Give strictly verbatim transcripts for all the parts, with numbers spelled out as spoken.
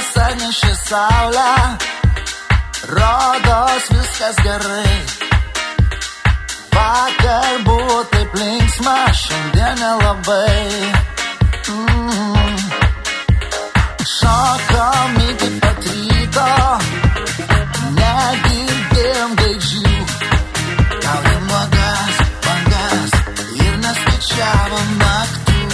laikas atnešė saulę, rodos viskas gerai. Vakar buvo taip linksma, šiandien nelabai. mm. Šokom iki pat ryto, negirdėjom gaidžių, gaudėm nuogas bangas ir neskaičiavom naktų.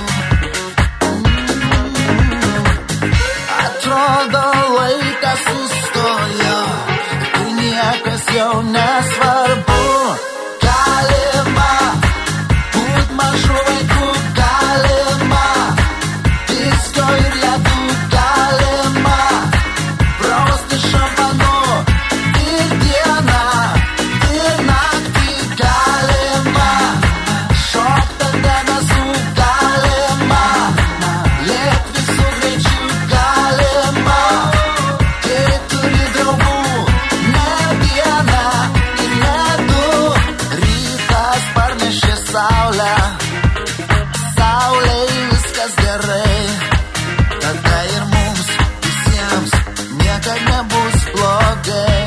mm. Atrodo laikas sustojo, kai niekas jau nesvarbu. Galima būt mažų vaikų, galima visko ir ledų, galima prausti šampanu ir dieną, ir naktį, galima šokt ant debesų, galima lėkt visų greičių, galima, kai turi draugų, ne vieną ir ne du. Rytas parnešė saulę, saulei viskas gerai, tada ir mums visiems niekad nebus blogai.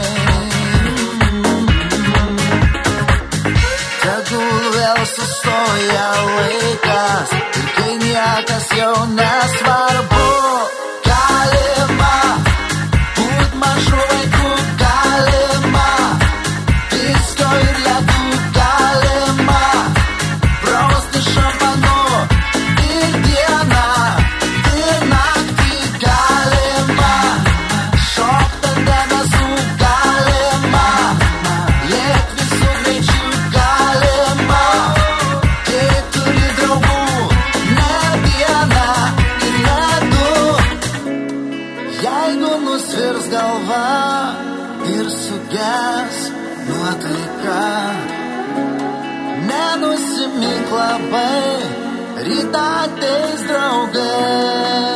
Tegul vėl sustoja laikas ir kai niekas jau nesvarbu. Galima būt mažų vaikų, galima visko ir ledų, galima prausti šampanu ir dieną, ir naktį, galima šokt ant debesų, galima lėkt visų greičių, galima, kai turi draugų, ne vieną ir ne du. Jeigu nusvirs galva ir suges nuotaika, nenusimink labai, rytą ateis draugai.